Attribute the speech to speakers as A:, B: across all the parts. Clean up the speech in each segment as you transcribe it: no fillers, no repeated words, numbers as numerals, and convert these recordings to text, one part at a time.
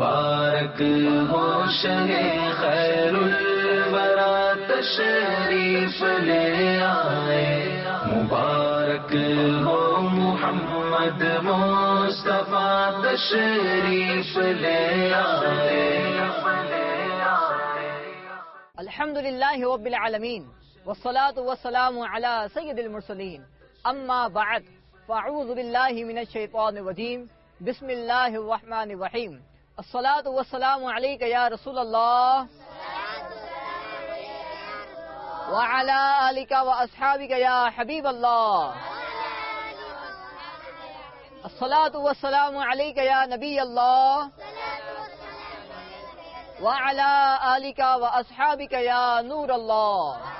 A: مبارک ہو شہ خیر الورا تشریف لے آئے، مبارک ہو محمد مصطفیٰ تشریف لے آئے۔
B: الحمدللہ رب العالمین والصلاة والسلام علی سید المرسلین، اما بعد فاعوذ باللہ من الشیطان الرجیم، بسم اللہ الرحمن الرحیم۔ الصلاة والسلام علیک یا رسول اللہ وعلی آلک واصحابک یا حبیب اللہ، الصلاة والسلام علیک یا نبی اللہ وعلی آلک واصحابک یا نور اللہ۔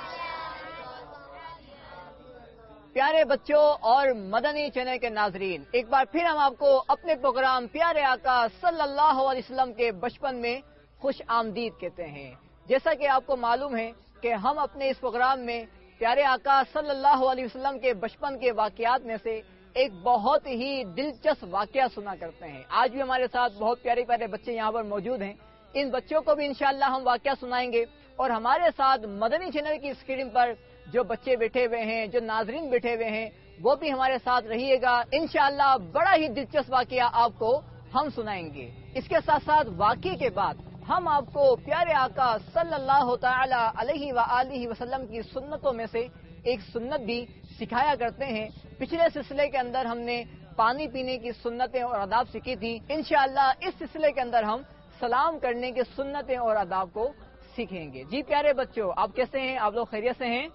B: پیارے بچوں اور مدنی چینل کے ناظرین، ایک بار پھر ہم آپ کو اپنے پروگرام پیارے آقا صلی اللہ علیہ وسلم کے بچپن میں خوش آمدید کہتے ہیں۔ جیسا کہ آپ کو معلوم ہے کہ ہم اپنے اس پروگرام میں پیارے آقا صلی اللہ علیہ وسلم کے بچپن کے واقعات میں سے ایک بہت ہی دلچسپ واقعہ سنا کرتے ہیں۔ آج بھی ہمارے ساتھ بہت پیارے پیارے بچے یہاں پر موجود ہیں، ان بچوں کو بھی انشاءاللہ ہم واقعہ سنائیں گے، اور ہمارے ساتھ مدنی چینل کی اسکرین پر جو بچے بیٹھے ہوئے ہیں، جو ناظرین بیٹھے ہوئے ہیں، وہ بھی ہمارے ساتھ رہیے گا۔ انشاءاللہ بڑا ہی دلچسپ واقعہ آپ کو ہم سنائیں گے۔ اس کے ساتھ ساتھ واقعے کے بعد ہم آپ کو پیارے آقا صلی اللہ تعالی علیہ وآلہ وسلم کی سنتوں میں سے ایک سنت بھی سکھایا کرتے ہیں۔ پچھلے سلسلے کے اندر ہم نے پانی پینے کی سنتیں اور آداب سیکھی تھی، انشاءاللہ اس سلسلے کے اندر ہم سلام کرنے کی سنتیں اور آداب کو سیکھیں گے۔ جی پیارے بچوں، آپ کیسے ہیں؟ آپ لوگ خیریت سے ہیں؟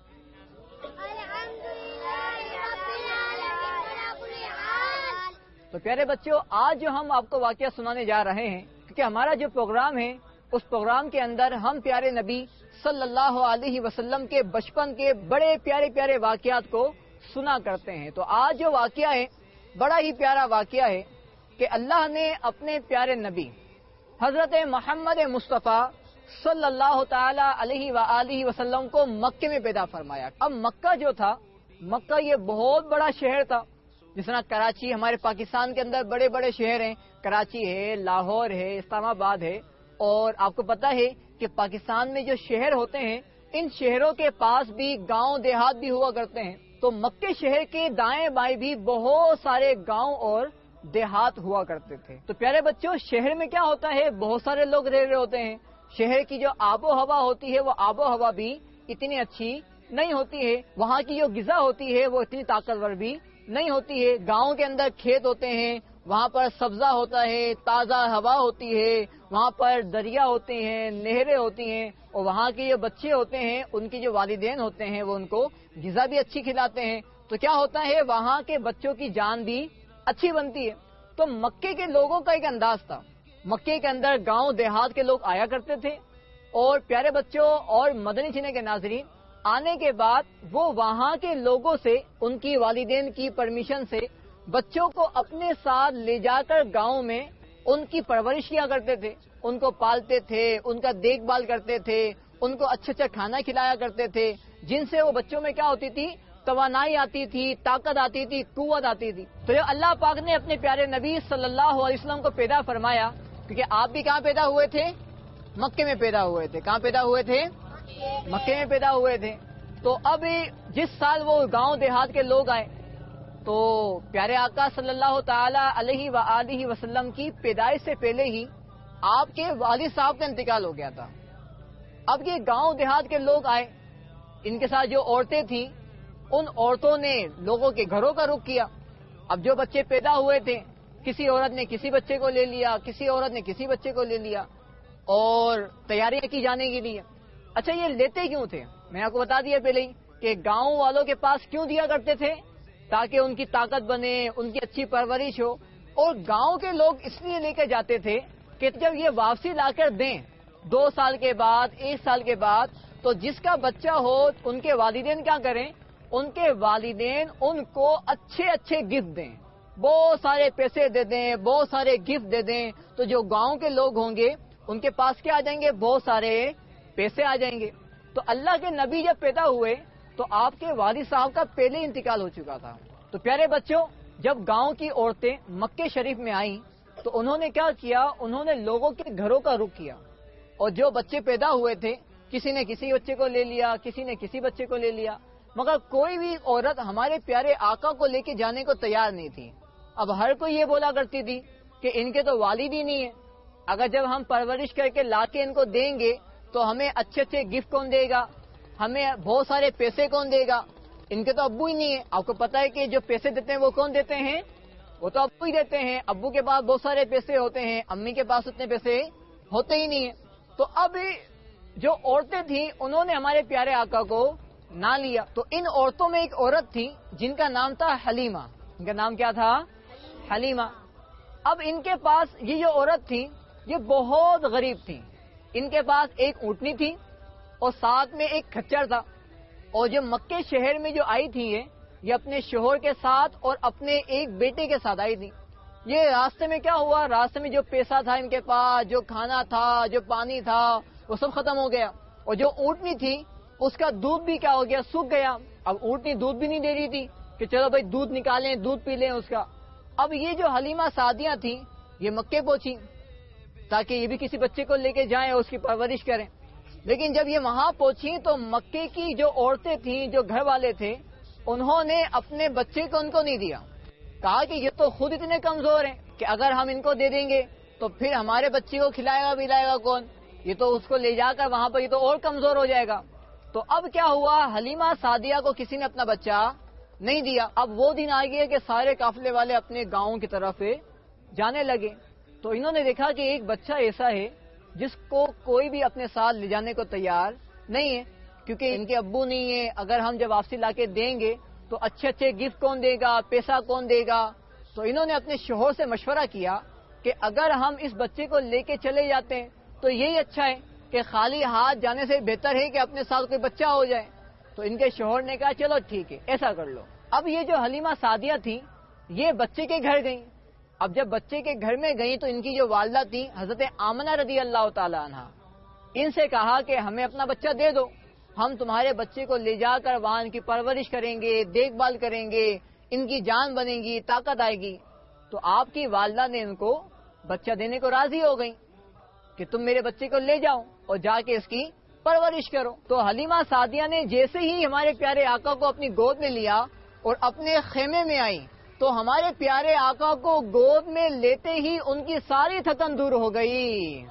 B: تو پیارے بچوں، آج جو ہم آپ کو واقعہ سنانے جا رہے ہیں، کیونکہ ہمارا جو پروگرام ہے اس پروگرام کے اندر ہم پیارے نبی صلی اللہ علیہ وسلم کے بچپن کے بڑے پیارے پیارے واقعات کو سنا کرتے ہیں۔ تو آج جو واقعہ ہے بڑا ہی پیارا واقعہ ہے کہ اللہ نے اپنے پیارے نبی حضرت محمد مصطفیٰ صلی اللہ تعالی علیہ وآلہ وسلم کو مکے میں پیدا فرمایا۔ اب مکہ جو تھا، مکہ یہ بہت بڑا شہر تھا، جس طرح کراچی ہمارے پاکستان کے اندر بڑے بڑے شہر ہیں، کراچی ہے، لاہور ہے، اسلام آباد ہے، اور آپ کو پتہ ہے کہ پاکستان میں جو شہر ہوتے ہیں ان شہروں کے پاس بھی گاؤں دیہات بھی ہوا کرتے ہیں۔ تو مکے شہر کے دائیں بائیں بھی بہت سارے گاؤں اور دیہات ہوا کرتے تھے۔ تو پیارے بچوں، شہر میں کیا ہوتا ہے، بہت سارے لوگ رہ رہے ہوتے ہیں، شہر کی جو آب و ہوا ہوتی ہے وہ آب و ہوا بھی اتنی اچھی نہیں ہوتی ہے، وہاں کی جو غذا ہوتی ہے وہ اتنی طاقتور بھی نہیں ہوتی ہے۔ گاؤں کے اندر کھیت ہوتے ہیں، وہاں پر سبزہ ہوتا ہے، تازہ ہوا ہوتی ہے، وہاں پر دریا ہوتے ہیں، نہریں ہوتی ہیں، اور وہاں کے جو بچے ہوتے ہیں ان کی جو والدین ہوتے ہیں وہ ان کو غذا بھی اچھی کھلاتے ہیں۔ تو کیا ہوتا ہے، وہاں کے بچوں کی جان بھی اچھی بنتی ہے۔ تو مکے کے لوگوں کا ایک انداز تھا، مکے کے اندر گاؤں دیہات کے لوگ آیا کرتے تھے، اور پیارے بچوں اور مدنی چینل کے ناظرین، آنے کے بعد وہ وہاں کے لوگوں سے ان کی والدین کی پرمیشن سے بچوں کو اپنے ساتھ لے جا کر گاؤں میں ان کی پرورش کیا کرتے تھے، ان کو پالتے تھے، ان کا دیکھ بھال کرتے تھے، ان کو اچھا کھانا کھلایا کرتے تھے، جن سے وہ بچوں میں کیا ہوتی تھی، توانائی آتی تھی، طاقت آتی تھی، قوت آتی تھی۔ تو جو اللہ پاک نے اپنے پیارے نبی صلی اللہ علیہ وسلم کو پیدا فرمایا، کیونکہ آپ بھی کہاں پیدا ہوئے تھے، مکے میں پیدا ہوئے تھے۔ کہاں پیدا ہوئے تھے؟ مکے میں پیدا ہوئے تھے۔ تو اب جس سال وہ گاؤں دیہات کے لوگ آئے تو پیارے آقا صلی اللہ تعالی علیہ وآلہ وسلم کی پیدائش سے پہلے ہی آپ کے والد صاحب کا انتقال ہو گیا تھا۔ اب یہ گاؤں دیہات کے لوگ آئے، ان کے ساتھ جو عورتیں تھیں ان عورتوں نے لوگوں کے گھروں کا رخ کیا۔ اب جو بچے پیدا ہوئے تھے، کسی عورت نے کسی بچے کو لے لیا، کسی عورت نے کسی بچے کو لے لیا، اور تیاریاں کی جانے کے لیے۔ اچھا، یہ لیتے کیوں تھے؟ میں آپ کو بتا دیا پہلے ہی کہ گاؤں والوں کے پاس کیوں دیا کرتے تھے، تاکہ ان کی طاقت بنے، ان کی اچھی پرورش ہو۔ اور گاؤں کے لوگ اس لیے لے کے جاتے تھے کہ جب یہ واپسی لا کر دیں 2 سال کے بعد، 1 سال کے بعد، تو جس کا بچہ ہو ان کے والدین کیا کریں، ان کے والدین ان کو اچھے اچھے گفٹ دیں، بہت سارے پیسے دے دیں، بہت سارے گفٹ دے دیں، تو جو گاؤں کے لوگ ہوں گے ان کے پاس کیا آ جائیں گے، بہت سارے پیسے آ جائیں گے۔ تو اللہ کے نبی جب پیدا ہوئے تو آپ کے والد صاحب کا پہلے انتقال ہو چکا تھا۔ تو پیارے بچوں، جب گاؤں کی عورتیں مکے شریف میں آئیں تو تو انہوں نے کیا کیا، انہوں نے لوگوں کے گھروں کا رخ کیا، اور جو بچے پیدا ہوئے تھے کسی نے کسی بچے کو لے لیا، کسی نے کسی بچے کو لے لیا، مگر کوئی بھی عورت ہمارے پیارے آقا کو لے کے جانے کو تیار نہیں تھی۔ اب ہر کوئی یہ بولا کرتی تھی کہ ان کے تو والد ہی نہیں ہے، اگر جب ہم پرورش کر کے لا کے ان کو دیں گے تو ہمیں اچھے اچھے گفٹ کون دے گا، ہمیں بہت سارے پیسے کون دے گا، ان کے تو ابو ہی نہیں ہے۔ آپ کو پتا ہے کہ جو پیسے دیتے ہیں وہ کون دیتے ہیں، وہ تو ابو ہی دیتے ہیں، ابو کے پاس بہت سارے پیسے ہوتے ہیں، امی کے پاس اتنے پیسے ہوتے ہی نہیں ہیں۔ تو اب جو عورتیں تھیں انہوں نے ہمارے پیارے آقا کو نہ لیا۔ تو ان عورتوں میں ایک عورت تھی جن کا نام تھا حلیمہ، ان کا نام کیا تھا، حلیمہ۔ اب ان کے پاس یہ جو عورت تھی یہ بہت غریب تھی، ان کے پاس ایک اونٹنی تھی اور ساتھ میں ایک کھچر تھا، اور جو مکے شہر میں جو آئی تھی یہ اپنے شوہر کے ساتھ اور اپنے ایک بیٹے کے ساتھ آئی تھی۔ یہ راستے میں کیا ہوا، راستے میں جو پیسہ تھا ان کے پاس، جو کھانا تھا، جو پانی تھا، وہ سب ختم ہو گیا، اور جو اونٹنی تھی اس کا دودھ بھی کیا ہو گیا، سوکھ گیا۔ اب اونٹنی دودھ بھی نہیں دے رہی تھی کہ چلو بھائی دودھ نکالیں، دودھ پی لیں اس کا۔ اب یہ جو حلیمہ سعدیہ تھیں یہ مکے پہنچی تاکہ یہ بھی کسی بچے کو لے کے جائیں اور اس کی پرورش کریں، لیکن جب یہ وہاں پہنچی تو مکے کی جو عورتیں تھیں، جو گھر والے تھے، انہوں نے اپنے بچے کو ان کو نہیں دیا، کہا کہ یہ تو خود اتنے کمزور ہیں کہ اگر ہم ان کو دے دیں گے تو پھر ہمارے بچے کو کھلائے گا پلائے گا کون، یہ تو اس کو لے جا کر وہاں پر یہ تو اور کمزور ہو جائے گا۔ تو اب کیا ہوا، حلیمہ سعدیہ کو کسی نے اپنا بچہ نہیں دیا۔ اب وہ دن آ گئے کہ سارے قافلے والے اپنے گاؤں کی طرف جانے لگے، تو انہوں نے دیکھا کہ ایک بچہ ایسا ہے جس کو کوئی بھی اپنے ساتھ لے جانے کو تیار نہیں ہے، کیونکہ ان کے ابو نہیں ہیں، اگر ہم جب واپسی لا کے دیں گے تو اچھے اچھے گفٹ کون دے گا، پیسہ کون دے گا۔ تو انہوں نے اپنے شوہر سے مشورہ کیا کہ اگر ہم اس بچے کو لے کے چلے جاتے ہیں تو یہی اچھا ہے کہ خالی ہاتھ جانے سے بہتر ہے کہ اپنے ساتھ کوئی بچہ ہو جائے۔ تو ان کے شوہر نے کہا چلو ٹھیک ہے ایسا کر لو۔ اب یہ جو حلیمہ سعدیہ تھی یہ بچے کے گھر گئیں۔ اب جب بچے کے گھر میں گئیں تو ان کی جو والدہ تھی حضرت آمنہ رضی اللہ تعالی عنہا، ان سے کہا کہ ہمیں اپنا بچہ دے دو، ہم تمہارے بچے کو لے جا کر وہاں ان کی پرورش کریں گے، دیکھ بھال کریں گے، ان کی جان بنے گی، طاقت آئے گی۔ تو آپ کی والدہ نے ان کو بچہ دینے کو راضی ہو گئی کہ تم میرے بچے کو لے جاؤ اور جا کے اس کی پرورش کرو۔ تو حلیمہ سعدیہ نے جیسے ہی ہمارے پیارے آقا کو اپنی گود میں لیا اور اپنے خیمے میں آئی تو ہمارے پیارے آقا کو گود میں لیتے ہی ان کی ساری تھکن دور ہو گئی۔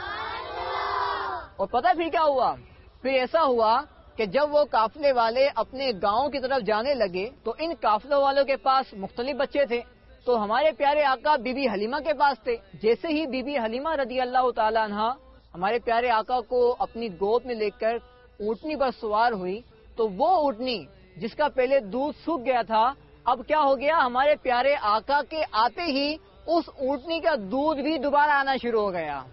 B: اور پتہ پھر کیا ہوا، پھر ایسا ہوا کہ جب وہ قافلے والے اپنے گاؤں کی طرف جانے لگے تو ان قافلوں والوں کے پاس مختلف بچے تھے، تو ہمارے پیارے آقا بی بی حلیمہ کے پاس تھے۔ جیسے ہی بی بی حلیمہ رضی اللہ تعالی عنہا ہمارے پیارے آقا کو اپنی گود میں لے کر اونٹنی پر سوار ہوئی تو وہ اونٹنی جس کا پہلے دودھ سوکھ گیا تھا اب کیا ہو گیا، ہمارے پیارے آقا کے آتے ہی اس اونٹنی کا دودھ بھی دوبارہ آنا شروع ہو گیا۔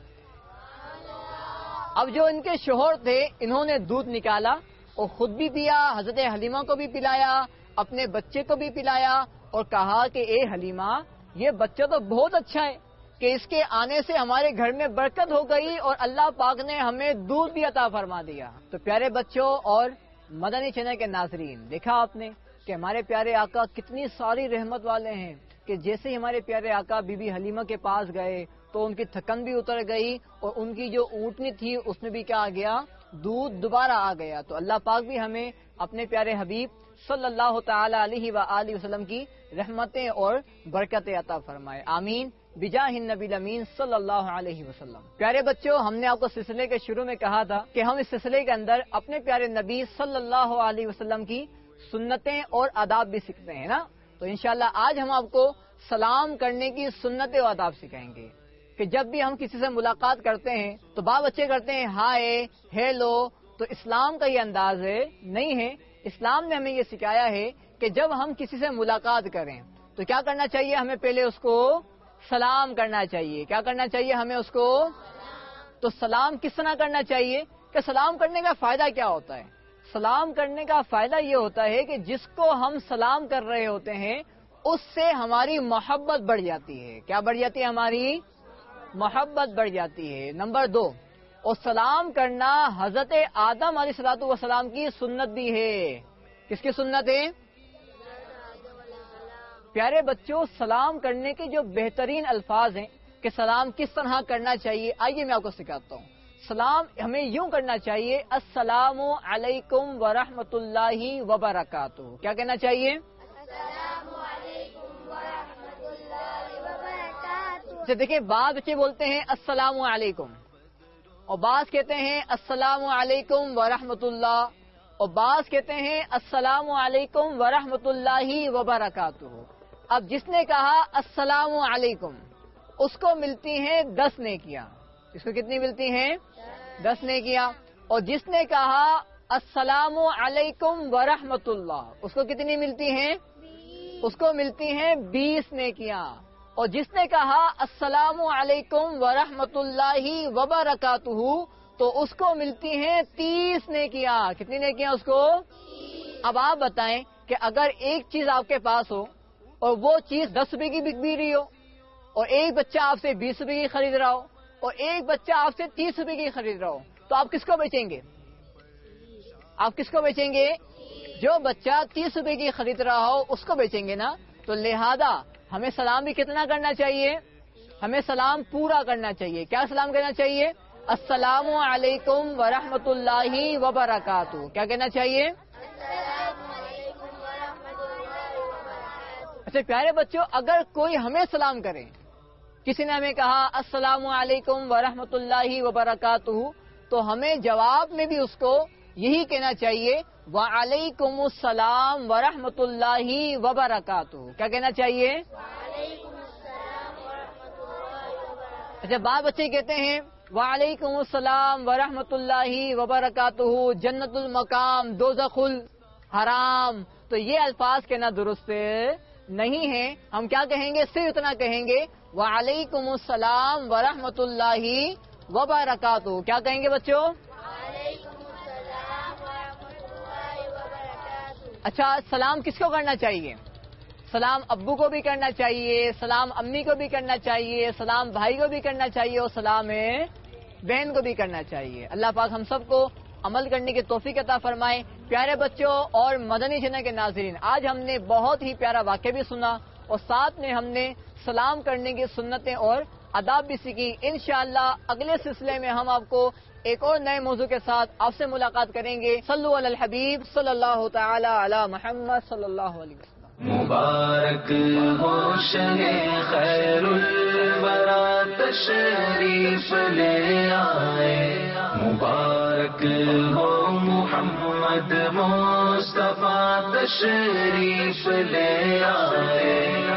B: اب جو ان کے شوہر تھے انہوں نے دودھ نکالا اور خود بھی پیا، حضرت حلیمہ کو بھی پلایا، اپنے بچے کو بھی پلایا اور کہا کہ اے حلیمہ یہ بچہ تو بہت اچھا ہے کہ اس کے آنے سے ہمارے گھر میں برکت ہو گئی اور اللہ پاک نے ہمیں دودھ بھی عطا فرما دیا۔ تو پیارے بچوں اور مدنی چینل کے ناظرین، دیکھا آپ نے کہ ہمارے پیارے آقا کتنی ساری رحمت والے ہیں کہ جیسے ہی ہمارے پیارے آقا بی بی حلیمہ کے پاس گئے تو ان کی تھکن بھی اتر گئی اور ان کی جو اونٹنی تھی اس میں بھی کیا آ گیا، دودھ دوبارہ آ گیا۔ تو اللہ پاک بھی ہمیں اپنے پیارے حبیب صلی اللہ تعالی علیہ وآلہ وسلم کی رحمتیں اور برکتیں عطا فرمائے، آمین بجاہ النبی الامین صلی اللہ علیہ وسلم۔ پیارے بچوں، ہم نے آپ کو سلسلے کے شروع میں کہا تھا کہ ہم اس سلسلے کے اندر اپنے پیارے نبی صلی اللہ علیہ وسلم کی سنتیں اور آداب بھی سیکھتے ہیں نا، تو انشاءاللہ آج ہم آپ کو سلام کرنے کی سنتیں اور آداب سکھائیں گے کہ جب بھی ہم کسی سے ملاقات کرتے ہیں تو بال بچے کرتے ہیں ہائے ہیلو، تو اسلام کا یہ انداز نہیں ہے۔ اسلام نے ہمیں یہ سکھایا ہے کہ جب ہم کسی سے ملاقات کریں تو کیا کرنا چاہیے، ہمیں پہلے اس کو سلام کرنا چاہیے۔ کیا کرنا چاہیے ہمیں اس کو؟ تو سلام کس طرح کرنا چاہیے، کہ سلام کرنے کا فائدہ کیا ہوتا ہے؟ سلام کرنے کا فائدہ یہ ہوتا ہے کہ جس کو ہم سلام کر رہے ہوتے ہیں اس سے ہماری محبت بڑھ جاتی ہے۔ کیا بڑھ جاتی ہے؟ ہماری محبت بڑھ جاتی ہے۔ نمبر 2، اور سلام کرنا حضرت آدم علیہ الصلوۃ والسلام کی سنت بھی ہے۔ کس کی سنت ہے؟ پیارے بچوں، سلام کرنے کے جو بہترین الفاظ ہیں کہ کہ سلام کس طرح کرنا چاہیے، آئیے میں آپ کو سکھاتا ہوں۔ سلام ہمیں یوں کرنا چاہیے، السلام علیکم ورحمۃ اللہ وبرکاتہ۔ کیا کہنا چاہیے؟
C: السلام علیکم ورحمۃ اللہ وبرکاتہ۔
B: دیکھیں بعض بچے بولتے ہیں السلام علیکم، اور بعض کہتے ہیں السلام علیکم ورحمۃ اللہ، اور بعض کہتے ہیں السلام علیکم ورحمۃ اللہ وبرکاتہ۔ اب جس نے کہا السلام علیکم اس کو ملتی ہیں 10 نیکیاں۔ اس کو کتنی ملتی ہیں؟ 10 نیکیاں۔ اور جس نے کہا السلام علیکم ورحمۃ اللہ اس کو کتنی ملتی ہیں؟ اس کو ملتی ہیں 20 نیکیاں۔ اور جس نے کہا السلام علیکم ورحمۃ اللہ وبرکاتہ تو اس کو ملتی ہیں 30 نیکیاں۔ کتنی نیکیاں اس کو؟ اب آپ بتائیں کہ اگر ایک چیز آپ کے پاس ہو اور وہ چیز 10 روپے کی بک بھی رہی ہو، اور ایک بچہ آپ سے 20 روپے کی خرید رہا ہو، اور ایک بچہ آپ سے 30 روپے کی خرید رہا ہو، تو آپ کس کو بیچیں گے؟ آپ کس کو بیچیں گے؟ جو بچہ 30 روپے کی خرید رہا ہو اس کو بیچیں گے نا۔ تو لہذا ہمیں سلام بھی کتنا کرنا چاہیے؟ ہمیں سلام پورا کرنا چاہیے۔ کیا سلام کرنا چاہیے؟ السلام علیکم ورحمۃ اللہ وبرکاتہ۔ کیا کہنا چاہیے؟
C: السلام علیکم ورحمۃ اللہ وبرکاتہ۔
B: اچھا پیارے بچوں، اگر کوئی ہمیں سلام کرے، کسی نے ہمیں کہا السلام علیکم ورحمۃ اللہ وبرکاتہ، تو ہمیں جواب میں بھی اس کو یہی کہنا چاہیے وعلیکم السلام ورحمۃ اللہ وبرکاتہ۔ کیا کہنا چاہیے؟
C: وعلیکم السلام ورحمۃ اللہ وبرکاتہ۔
B: اچھا بعض بچے کہتے ہیں وعلیکم السلام ورحمۃ اللہ وبرکاتہ جنت المقام دوزخ الحرام، تو یہ الفاظ کہنا درست نہیں ہے۔ ہم کیا کہیں گے؟ صرف اتنا کہیں گے وعلیکم السلام ورحمۃ اللہ وبرکاتہ۔ کیا کہیں گے بچوں؟
C: وعلیکم السلام ورحمۃ اللہ وبرکاتہ۔
B: اچھا سلام کس کو کرنا چاہیے؟ سلام ابو کو بھی کرنا چاہیے، سلام امی کو بھی کرنا چاہیے، سلام بھائی کو بھی کرنا چاہیے، اور سلام بہن کو بھی کرنا چاہیے۔ اللہ پاک ہم سب کو عمل کرنے کی توفیق عطا فرمائے۔ پیارے بچوں اور مدنی چینل کے ناظرین، آج ہم نے بہت ہی پیارا واقعہ بھی سنا، اور ساتھ میں ہم نے سلام کرنے کی سنتیں اور آداب بھی سیکھی۔ انشاءاللہ اگلے سلسلے میں ہم آپ کو ایک اور نئے موضوع کے ساتھ آپ سے ملاقات کریں گے۔ صلو علی الحبیب صلی اللہ تعالی علی محمد صلی اللہ علیہ وسلم۔
A: مبارک ہو شہ خیر الورا تشریف لے آئے، مبارک ہو محمد مصطفیٰ تشریف لے آئے۔